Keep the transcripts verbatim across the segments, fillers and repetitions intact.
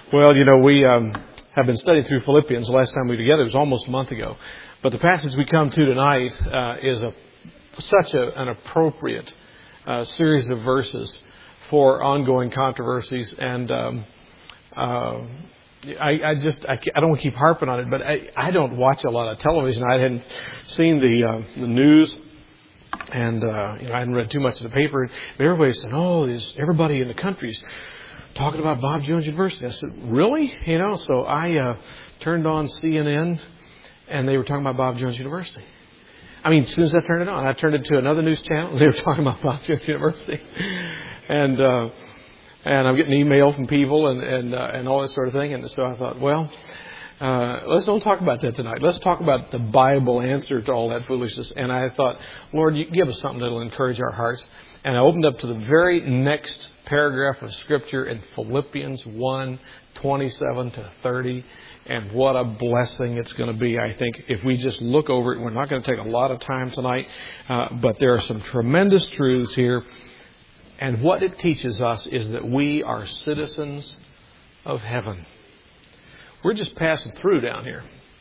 Well, you know, we um, have been studying through Philippians. The last time we were together was almost a month ago. But the passage we come to tonight uh, is a, such a, an appropriate uh, series of verses for ongoing controversies. And um, uh, I, I just, I, I don't want to keep harping on it, but I, I don't watch a lot of television. I hadn't seen the, uh, the news. And, uh, you know, I hadn't read too much of the paper. But everybody's saying, oh, there's everybody in the country's talking about Bob Jones University. I said, really? You know, so I uh, turned on C N N, and they were talking about Bob Jones University. I mean, as soon as I turned it on, I turned it to another news channel, and they were talking about Bob Jones University. And uh, and I'm getting email from people and and, uh, and all that sort of thing. And so I thought, well, uh, let's don't talk about that tonight. Let's talk about the Bible answer to all that foolishness. And I thought, Lord, you give us something that will encourage our hearts. And I opened up to the very next paragraph of Scripture in Philippians one, twenty-seven to thirty. And what a blessing it's going to be, I think, if we just look over it. We're not going to take a lot of time tonight, uh, but there are some tremendous truths here. And what it teaches us is that we are citizens of heaven. We're just passing through down here.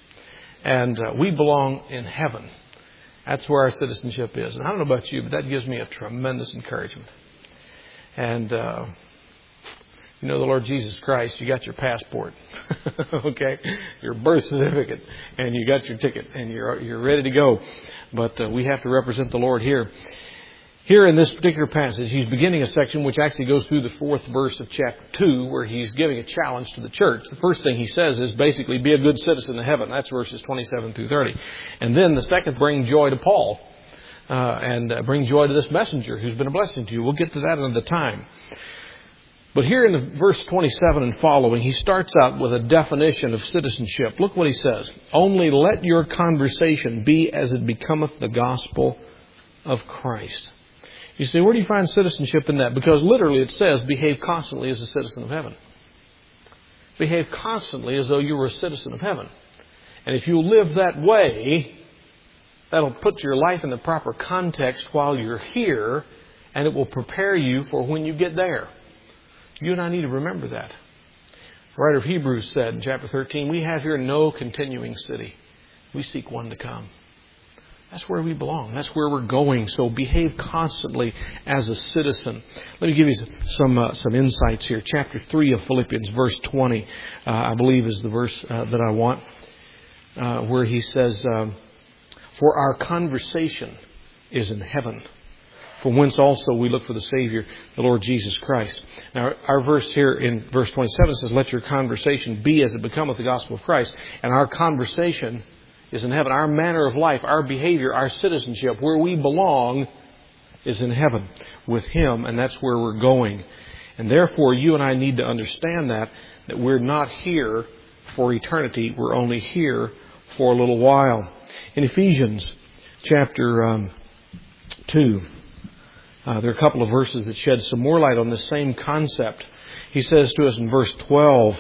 And uh, we belong in heaven. That's where our citizenship is. And I don't know about you, but that gives me a tremendous encouragement. And, uh, you know, the Lord Jesus Christ, you got your passport, okay, your birth certificate, and you got your ticket, and you're you're ready to go. But uh, we have to represent the Lord here. Here in this particular passage, he's beginning a section which actually goes through the fourth verse of chapter two, where he's giving a challenge to the church. The first thing he says is basically, be a good citizen of heaven. That's verses twenty-seven through thirty. And then the second, bring joy to Paul, uh, and uh, bring joy to this messenger who's been a blessing to you. We'll get to that another time. But here in the verse twenty-seven and following, he starts out with a definition of citizenship. Look what he says. Only let your conversation be as it becometh the gospel of Christ. You say, where do you find citizenship in that? Because literally it says, behave constantly as a citizen of heaven. Behave constantly as though you were a citizen of heaven. And if you live that way, that'll put your life in the proper context while you're here, and it will prepare you for when you get there. You and I need to remember that. The writer of Hebrews said in chapter thirteen, we have here no continuing city. We seek one to come. That's where we belong. That's where we're going. So behave constantly as a citizen. Let me give you some uh, some insights here. Chapter three of Philippians, verse twenty, uh, I believe is the verse uh, that I want, uh, where he says, um, for our conversation is in heaven, from whence also we look for the Savior, the Lord Jesus Christ. Now, our verse here in verse twenty-seven says, let your conversation be as it becometh the gospel of Christ. And our conversation is in heaven. Our manner of life, our behavior, our citizenship, where we belong is in heaven with Him, and that's where we're going. And therefore, you and I need to understand that, that we're not here for eternity. We're only here for a little while. In Ephesians chapter um, two, uh, there are a couple of verses that shed some more light on the same concept. He says to us in verse twelve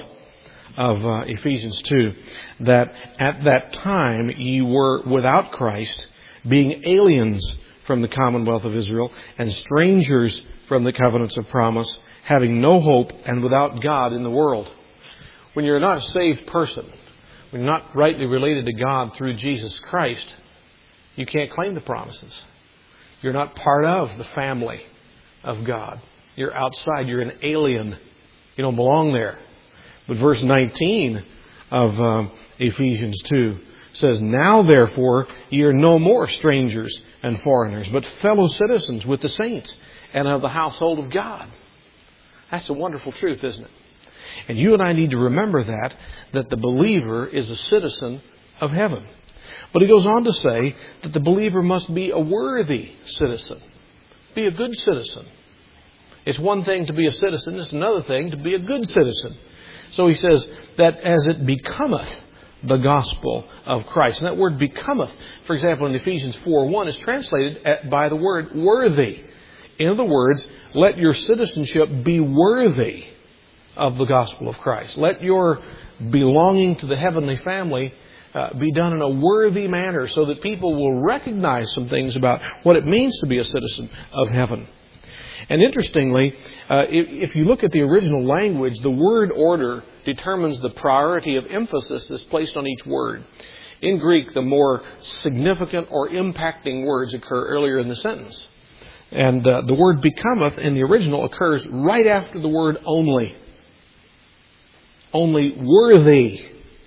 of uh, Ephesians two, that at that time ye were without Christ, being aliens from the commonwealth of Israel, and strangers from the covenants of promise, having no hope and without God in the world. When you're not a saved person, when you're not rightly related to God through Jesus Christ, you can't claim the promises. You're not part of the family of God. You're outside. You're an alien. You don't belong there. But verse nineteen of um, Ephesians two says, now therefore ye are no more strangers and foreigners, but fellow citizens with the saints and of the household of God. That's a wonderful truth, isn't it? And you and I need to remember that, that the believer is a citizen of heaven. But he goes on to say that the believer must be a worthy citizen. Be a good citizen. It's one thing to be a citizen. It's another thing to be a good citizen. So he says that as it becometh the gospel of Christ. And that word becometh, for example, in Ephesians four one is translated by the word worthy. In other words, let your citizenship be worthy of the gospel of Christ. Let your belonging to the heavenly family uh, be done in a worthy manner so that people will recognize some things about what it means to be a citizen of heaven. And interestingly, uh, if, if you look at the original language, the word order determines the priority of emphasis that's placed on each word. In Greek, the more significant or impacting words occur earlier in the sentence. And uh, the word becometh in the original occurs right after the word only. Only worthy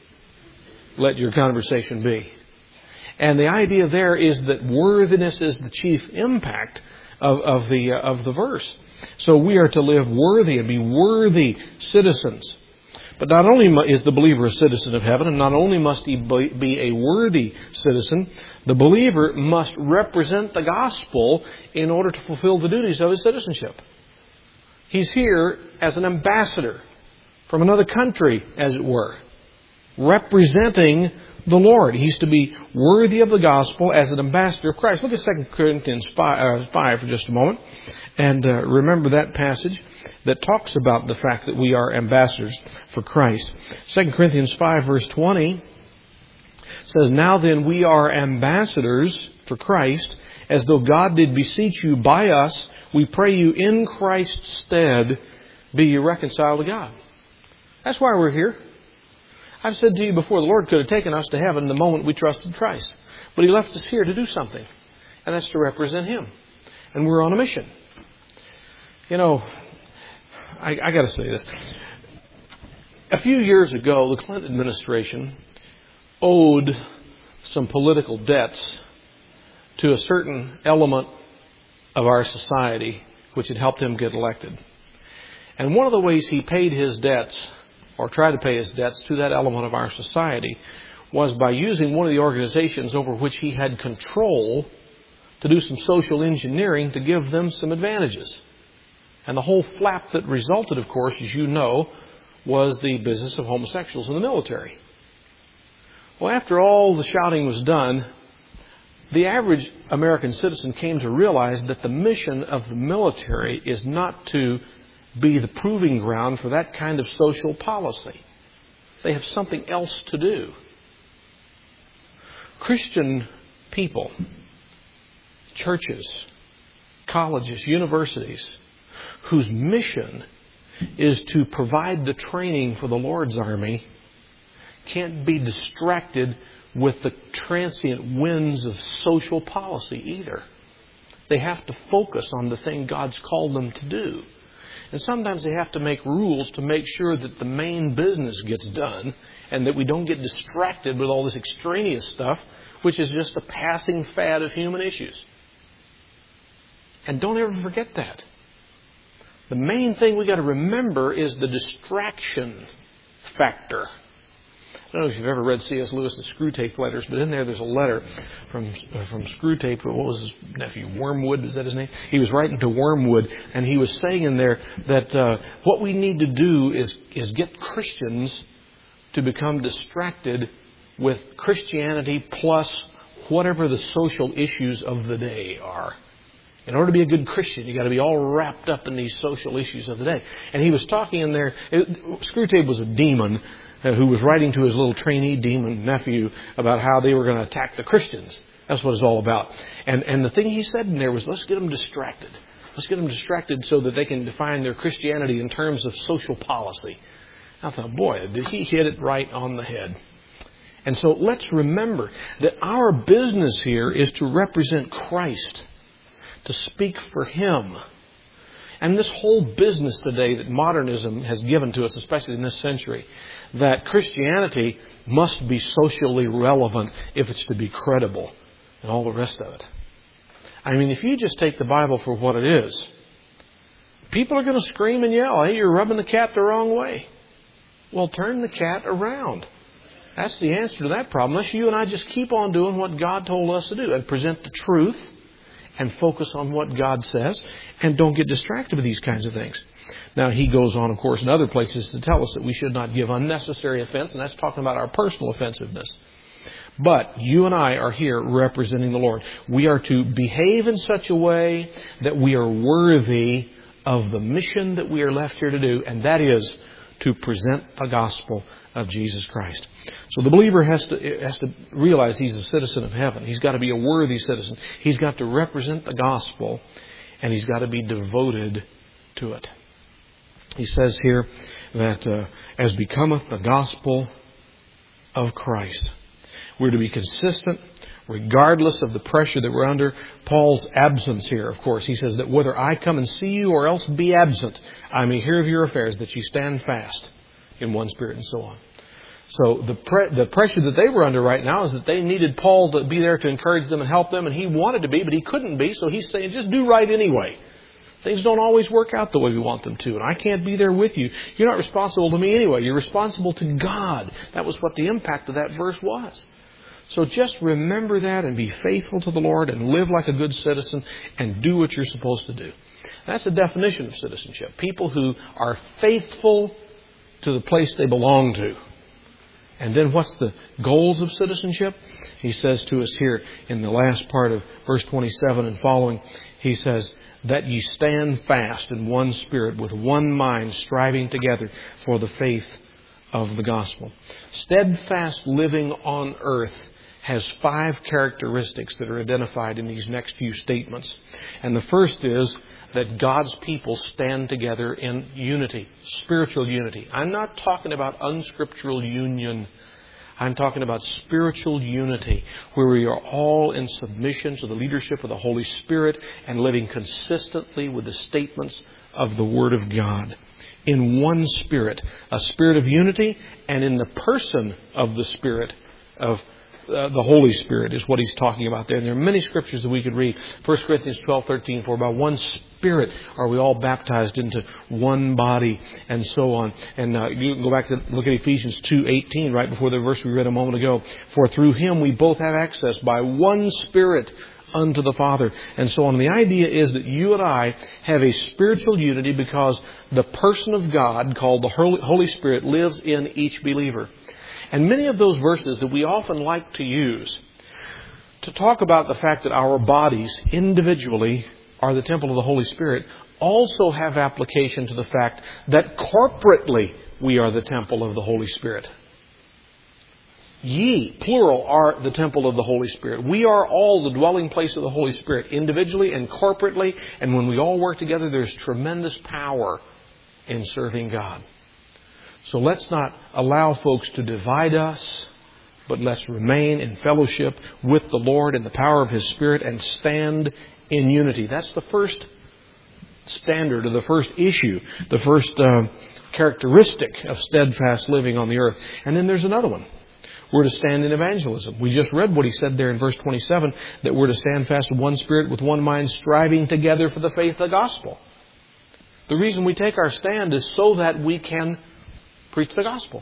let your conversation be. And the idea there is that worthiness is the chief impact of, of the uh, of the verse. So we are to live worthy and be worthy citizens. But not only is the believer a citizen of heaven, and not only must he be a worthy citizen, the believer must represent the gospel in order to fulfill the duties of his citizenship. He's here as an ambassador from another country, as it were, representing the Lord. He's to be worthy of the gospel as an ambassador of Christ. Look at Second Corinthians five for just a moment. And uh, remember that passage that talks about the fact that we are ambassadors for Christ. Second Corinthians five verse twenty says, Now then we are ambassadors for Christ, as though God did beseech you by us. We pray you in Christ's stead, be you reconciled to God. That's why we're here. I've said to you before, the Lord could have taken us to heaven the moment we trusted Christ. But He left us here to do something. And that's to represent Him. And we're on a mission. You know, I, I got to say this. A few years ago, the Clinton administration owed some political debts to a certain element of our society which had helped him get elected. And one of the ways he paid his debts, or tried to pay his debts to that element of our society, was by using one of the organizations over which he had control to do some social engineering to give them some advantages. And the whole flap that resulted, of course, as you know, was the business of homosexuals in the military. Well, after all the shouting was done, the average American citizen came to realize that the mission of the military is not to be the proving ground for that kind of social policy. They have something else to do. Christian people, churches, colleges, universities, whose mission is to provide the training for the Lord's army, can't be distracted with the transient winds of social policy either. They have to focus on the thing God's called them to do. And sometimes they have to make rules to make sure that the main business gets done and that we don't get distracted with all this extraneous stuff, which is just a passing fad of human issues. And don't ever forget that. The main thing we got to remember is the distraction factor. I don't know if you've ever read C S Lewis's Screwtape Letters, but in there there's a letter from uh, from Screwtape. What was his nephew? Wormwood, is that his name? He was writing to Wormwood, and he was saying in there that uh, what we need to do is is get Christians to become distracted with Christianity plus whatever the social issues of the day are. In order to be a good Christian, you've got to be all wrapped up in these social issues of the day. And he was talking in there, it, Screwtape was a demon uh, who was writing to his little trainee demon nephew about how they were going to attack the Christians. That's what it's all about. And and the thing he said in there was, let's get them distracted. Let's get them distracted so that they can define their Christianity in terms of social policy. I thought, boy, did he hit it right on the head. And so let's remember that our business here is to represent Christ, to speak for Him. And this whole business today that modernism has given to us, especially in this century, that Christianity must be socially relevant if it's to be credible and all the rest of it. I mean, if you just take the Bible for what it is, people are going to scream and yell, hey, you're rubbing the cat the wrong way. Well, turn the cat around. That's the answer to that problem. Unless you and I just keep on doing what God told us to do and present the truth and focus on what God says and don't get distracted with these kinds of things. Now, he goes on, of course, in other places to tell us that we should not give unnecessary offense, and that's talking about our personal offensiveness. But you and I are here representing the Lord. We are to behave in such a way that we are worthy of the mission that we are left here to do, and that is to present the gospel of Jesus Christ. So the believer has to has to realize he's a citizen of heaven. He's got to be a worthy citizen. He's got to represent the gospel. and he's got to be devoted to it. He says here that uh, as becometh the gospel of Christ, we're to be consistent regardless of the pressure that we're under. Paul's absence here, of course, he says that whether I come and see you or else be absent, I may hear of your affairs, that you stand fast in one spirit, and so on. So the pre- the pressure that they were under right now is that they needed Paul to be there to encourage them and help them, and he wanted to be, but he couldn't be, so he's saying, just do right anyway. Things don't always work out the way we want them to, and I can't be there with you. You're not responsible to me anyway. You're responsible to God. That was what the impact of that verse was. So just remember that and be faithful to the Lord and live like a good citizen and do what you're supposed to do. That's the definition of citizenship. People who are faithful to the place they belong to. And then what's the goals of citizenship? He says to us here in the last part of verse twenty-seven and following, he says, that ye stand fast in one spirit with one mind, striving together for the faith of the gospel. Steadfast living on earth has five characteristics that are identified in these next few statements. And the first is that God's people stand together in unity, spiritual unity. I'm not talking about unscriptural union. I'm talking about spiritual unity, where we are all in submission to the leadership of the Holy Spirit and living consistently with the statements of the Word of God. In one Spirit, a spirit of unity, and in the person of the Spirit of Uh, the Holy Spirit is what he's talking about there. And there are many scriptures that we could read. First Corinthians twelve thirteen, for by one Spirit are we all baptized into one body, and so on. And uh, you can go back to look at Ephesians two eighteen, right before the verse we read a moment ago. For through Him we both have access by one Spirit unto the Father, and so on. And the idea is that you and I have a spiritual unity because the person of God, called the Holy Spirit, lives in each believer. And many of those verses that we often like to use to talk about the fact that our bodies individually are the temple of the Holy Spirit also have application to the fact that corporately we are the temple of the Holy Spirit. Ye, plural, are the temple of the Holy Spirit. We are all the dwelling place of the Holy Spirit, individually and corporately. And when we all work together, there's tremendous power in serving God. So let's not allow folks to divide us, but let's remain in fellowship with the Lord in the power of His Spirit and stand in unity. That's the first standard, or the first issue, the first uh, characteristic of steadfast living on the earth. And then there's another one. We're to stand in evangelism. We just read what he said there in verse twenty-seven, that we're to stand fast in one spirit with one mind, striving together for the faith of the gospel. The reason we take our stand is so that we can preach the gospel.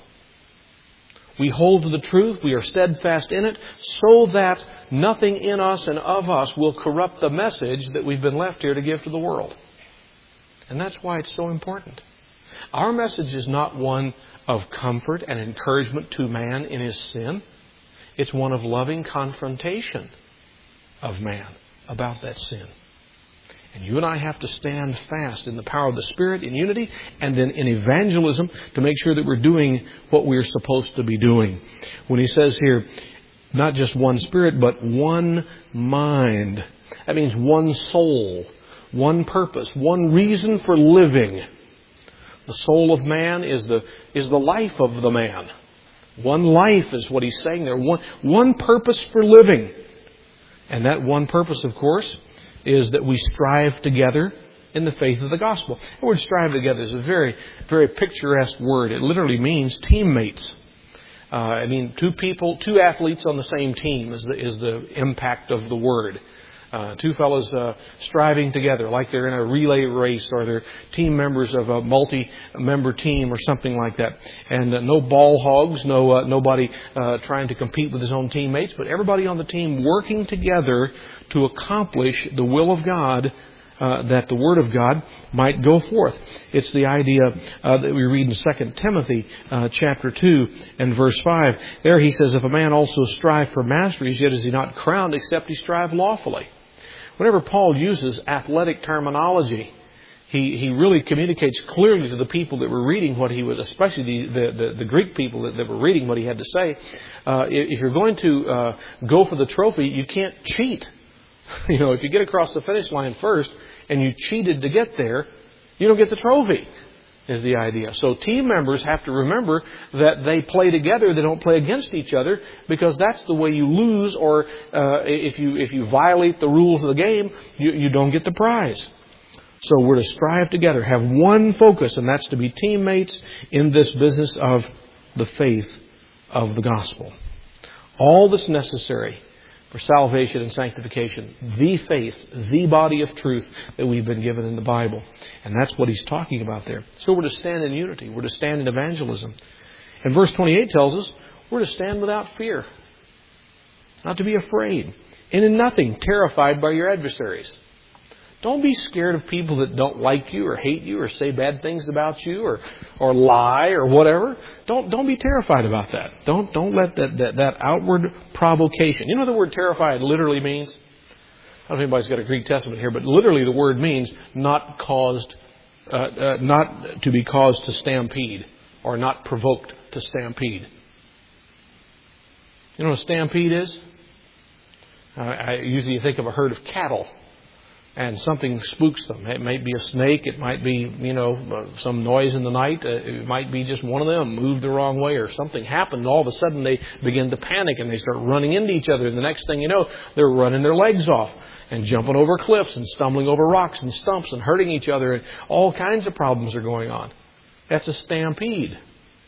We hold to the truth. We are steadfast in it so that nothing in us and of us will corrupt the message that we've been left here to give to the world. And that's why it's so important. Our message is not one of comfort and encouragement to man in his sin. It's one of loving confrontation of man about that sin. And you and I have to stand fast in the power of the Spirit, in unity, and then in evangelism to make sure that we're doing what we're supposed to be doing. When he says here, not just one spirit, but one mind. That means one soul, one purpose, one reason for living. The soul of man is the is the life of the man. One life is what he's saying there. One, one purpose for living. And that one purpose, of course, is that we strive together in the faith of the gospel. The word strive together is a very, very picturesque word. It literally means teammates. Uh, I mean, two people, two athletes on the same team is the, is the impact of the word. Uh, two fellows uh, striving together like they're in a relay race, or they're team members of a multi-member team or something like that. And uh, no ball hogs, no uh, nobody uh, trying to compete with his own teammates, but everybody on the team working together to accomplish the will of God, uh, that the Word of God might go forth. It's the idea uh, that we read in Second Timothy uh, chapter two and verse five. There he says, if a man also strive for masteries, yet is he not crowned, except he strive lawfully. Whenever Paul uses athletic terminology, he, he really communicates clearly to the people that were reading what he was, especially the, the, the, the Greek people that, that were reading what he had to say. Uh, if you're going to uh, go for the trophy, you can't cheat. You know, if you get across the finish line first and you cheated to get there, you don't get the trophy, is the idea. So team members have to remember that they play together, they don't play against each other, because that's the way you lose, or uh, if you if you violate the rules of the game, you, you don't get the prize. So we're to strive together, have one focus, and that's to be teammates in this business of the faith of the gospel. All that's necessary for salvation and sanctification, the faith, the body of truth that we've been given in the Bible. And that's what he's talking about there. So we're to stand in unity. We're to stand in evangelism. And verse twenty-eight tells us we're to stand without fear. Not to be afraid. And in nothing terrified by your adversaries. Don't be scared of people that don't like you or hate you or say bad things about you or or lie or whatever. Don't don't be terrified about that. Don't don't let that, that, that outward provocation. You know what the word terrified literally means? I don't know if anybody's got a Greek Testament here, but literally the word means not caused, uh, uh, not to be caused to stampede or not provoked to stampede. You know what a stampede is? Uh, I usually think of a herd of cattle. And something spooks them. It might be a snake. It might be, you know, uh, some noise in the night. Uh, it might be just one of them moved the wrong way or something happened. And all of a sudden they begin to panic and they start running into each other. And the next thing you know, they're running their legs off and jumping over cliffs and stumbling over rocks and stumps and hurting each other. And all kinds of problems are going on. That's a stampede.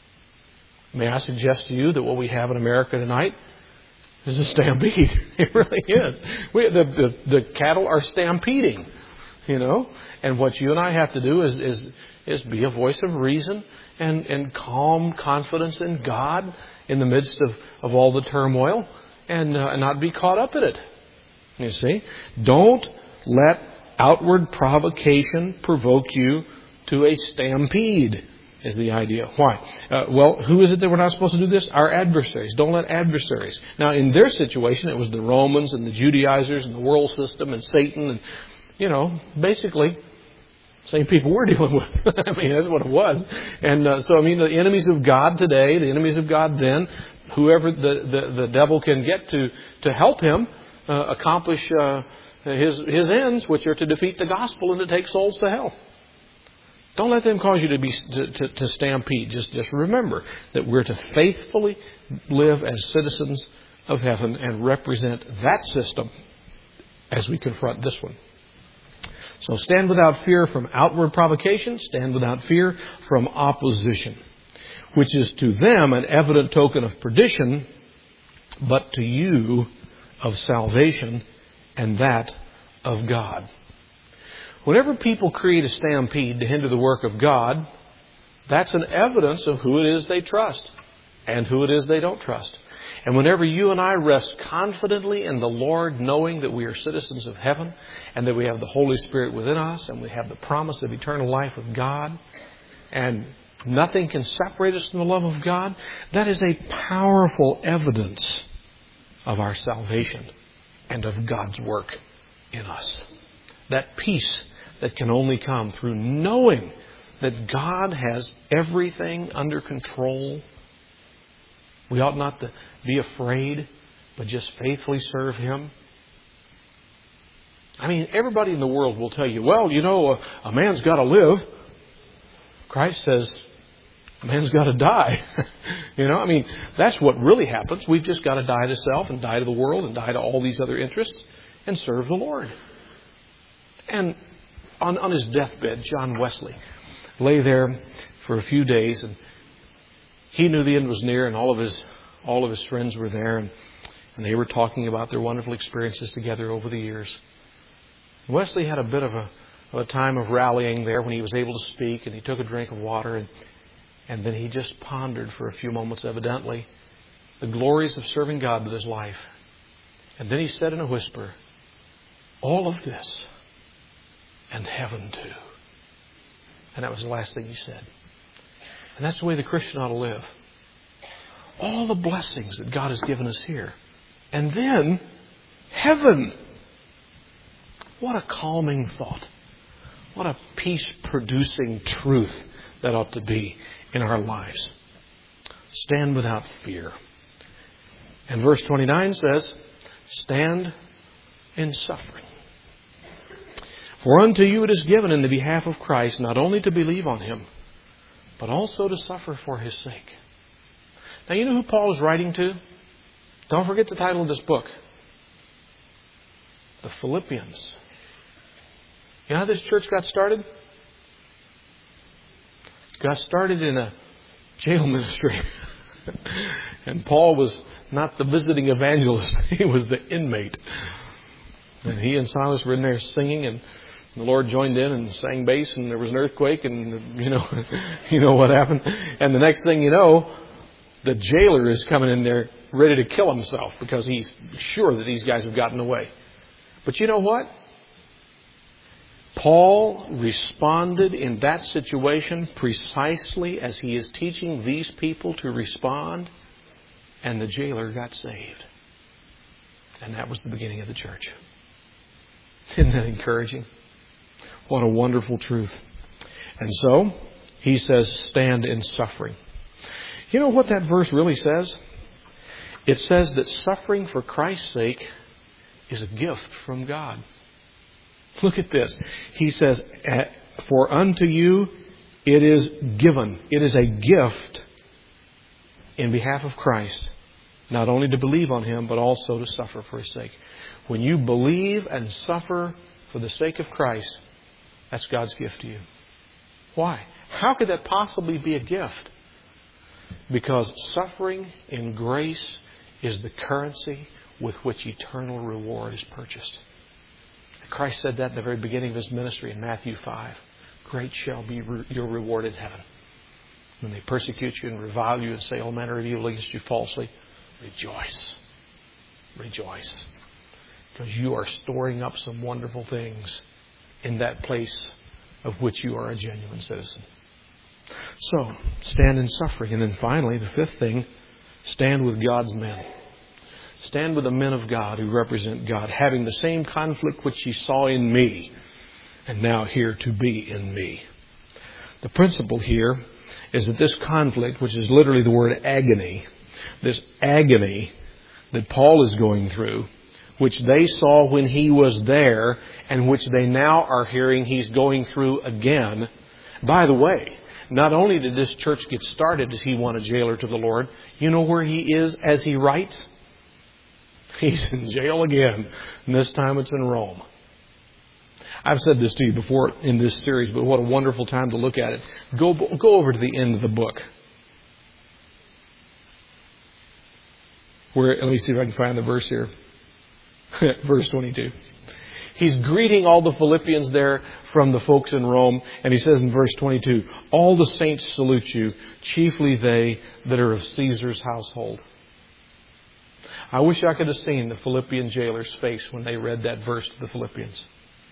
May I suggest to you that what we have in America tonight is a stampede. It really is. We, the, the the cattle are stampeding, you know. And what you and I have to do is is is be a voice of reason and, and calm confidence in God in the midst of, of all the turmoil, and uh, not be caught up in it. You see, don't let outward provocation provoke you to a stampede. Is the idea. Why? Uh, well, who is it that we're not supposed to do this? Our adversaries. Don't let adversaries. Now, in their situation, it was the Romans and the Judaizers and the world system and Satan and, you know, basically, same people we're dealing with. I mean, that's what it was. And uh, so, I mean, the enemies of God today, the enemies of God then, whoever the, the, the devil can get to, to help him uh, accomplish uh, his, his ends, which are to defeat the gospel and to take souls to hell. Don't let them cause you to be to, to, to stampede. Just, just remember that we're to faithfully live as citizens of heaven and represent that system as we confront this one. So stand without fear from outward provocation. Stand without fear from opposition, which is to them an evident token of perdition, but to you of salvation, and that of God. Whenever people create a stampede to hinder the work of God, that's an evidence of who it is they trust and who it is they don't trust. And whenever you and I rest confidently in the Lord, knowing that we are citizens of heaven and that we have the Holy Spirit within us and we have the promise of eternal life with God and nothing can separate us from the love of God, that is a powerful evidence of our salvation and of God's work in us. That peace that can only come through knowing that God has everything under control. We ought not to be afraid, but just faithfully serve Him. I mean, everybody in the world will tell you, well, you know, a, a man's got to live. Christ says, a man's got to die. You know, I mean, that's what really happens. We've just got to die to self and die to the world and die to all these other interests and serve the Lord. And on, on his deathbed, John Wesley lay there for a few days, and he knew the end was near, and all of his all of his friends were there, and, and they were talking about their wonderful experiences together over the years. Wesley had a bit of a, of a time of rallying there when he was able to speak, and he took a drink of water, and, and then he just pondered for a few moments, evidently, the glories of serving God with his life. And then he said in a whisper, all of this, and heaven too. And that was the last thing he said. And that's the way the Christian ought to live. All the blessings that God has given us here. And then, heaven. What a calming thought. What a peace-producing truth that ought to be in our lives. Stand without fear. And verse twenty-nine says, stand in suffering. For unto you it is given in the behalf of Christ not only to believe on Him, but also to suffer for His sake. Now you know who Paul is writing to? Don't forget the title of this book. The Philippians. You know how this church got started? Got started in a jail ministry. And Paul was not the visiting evangelist. He was the inmate. And he and Silas were in there singing, and the Lord joined in and sang bass, and there was an earthquake, and you know, you know what happened. And the next thing you know, the jailer is coming in there ready to kill himself because he's sure that these guys have gotten away. But you know what? Paul responded in that situation precisely as he is teaching these people to respond, and the jailer got saved. And that was the beginning of the church. Isn't that encouraging? What a wonderful truth. And so, he says, stand in suffering. You know what that verse really says? It says that suffering for Christ's sake is a gift from God. Look at this. He says, for unto you it is given. It is a gift in behalf of Christ, not only to believe on Him, but also to suffer for His sake. When you believe and suffer for the sake of Christ, that's God's gift to you. Why? How could that possibly be a gift? Because suffering in grace is the currency with which eternal reward is purchased. Christ said that in the very beginning of His ministry in Matthew five. Great shall be re- your reward in heaven. When they persecute you and revile you and say all manner of evil against you falsely, rejoice. Rejoice. Because you are storing up some wonderful things in that place of which you are a genuine citizen. So, stand in suffering. And then finally, the fifth thing, stand with God's men. Stand with the men of God who represent God, having the same conflict which ye saw in me, and now here to be in me. The principle here is that this conflict, which is literally the word agony, this agony that Paul is going through, which they saw when he was there, and which they now are hearing he's going through again. By the way, not only did this church get started as he won a jailer to the Lord, you know where he is as he writes? He's in jail again, and this time it's in Rome. I've said this to you before in this series, but what a wonderful time to look at it. Go, go over to the end of the book. Where, let me see if I can find the verse here. Verse twenty-two. He's greeting all the Philippians there from the folks in Rome. And he says in verse twenty-two, all the saints salute you, chiefly they that are of Caesar's household. I wish I could have seen the Philippian jailer's face when they read that verse to the Philippians.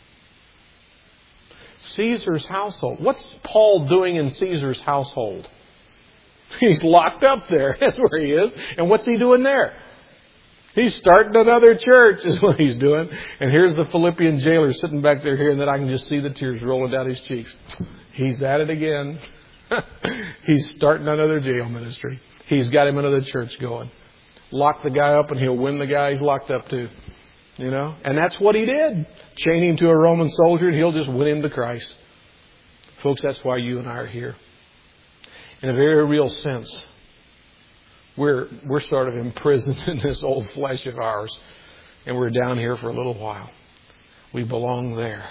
Caesar's household. What's Paul doing in Caesar's household? He's locked up there. That's where he is. And what's he doing there? He's starting another church is what he's doing. And here's the Philippian jailer sitting back there here, and then I can just see the tears rolling down his cheeks. He's at it again. He's starting another jail ministry. He's got him another church going. Lock the guy up and he'll win the guy he's locked up to. You know? And that's what he did. Chain him to a Roman soldier and he'll just win him to Christ. Folks, that's why you and I are here. In a very real sense, we're we're sort of imprisoned in this old flesh of ours. And we're down here for a little while. We belong there.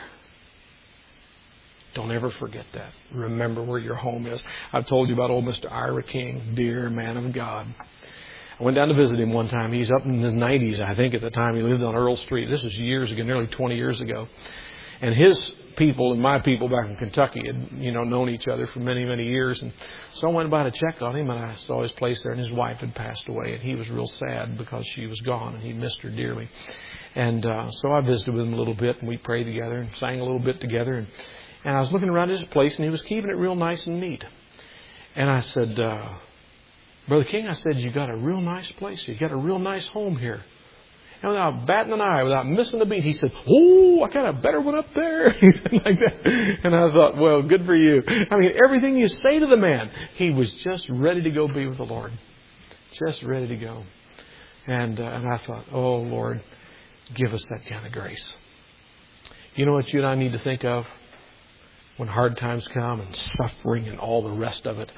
Don't ever forget that. Remember where your home is. I've told you about old Mister Ira King, dear man of God. I went down to visit him one time. He's up in his nineties, I think, at the time. He lived on Earl Street. This was years ago, nearly twenty years ago. And his people and my people back in Kentucky had, you know, known each other for many, many years. And so I went by to check on him, and I saw his place there, and his wife had passed away. And he was real sad because she was gone, and he missed her dearly. And uh, so I visited with him a little bit, and we prayed together and sang a little bit together. And, and I was looking around his place, and he was keeping it real nice and neat. And I said, uh, Brother King, I said, you got a real nice place. You got a real nice home here. And without batting an eye, without missing a beat, he said, oh, I got a better one up there. He said like that. And I thought, well, good for you. I mean, everything you say to the man, he was just ready to go be with the Lord. Just ready to go. And, uh, and I thought, oh, Lord, give us that kind of grace. You know what you and I need to think of when hard times come and suffering and all the rest of it?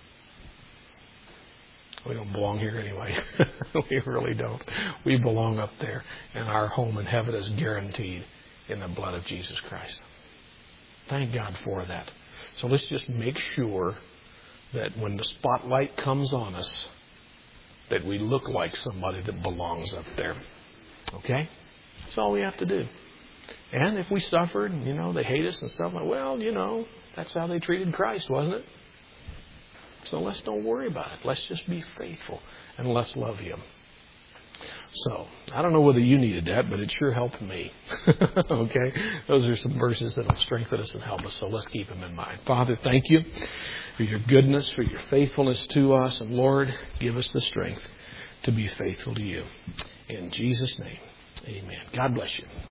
We don't belong here anyway. We really don't. We belong up there, and our home in heaven is guaranteed in the blood of Jesus Christ. Thank God for that. So let's just make sure that when the spotlight comes on us, that we look like somebody that belongs up there. Okay? That's all we have to do. And if we suffered, and, you know, they hate us and stuff like, well, you know, that's how they treated Christ, wasn't it? So let's don't worry about it. Let's just be faithful and let's love Him. So, I don't know whether you needed that, but it sure helped me. Okay? Those are some verses that will strengthen us and help us, so let's keep them in mind. Father, thank you for your goodness, for your faithfulness to us, and Lord, give us the strength to be faithful to you. In Jesus' name, amen. God bless you.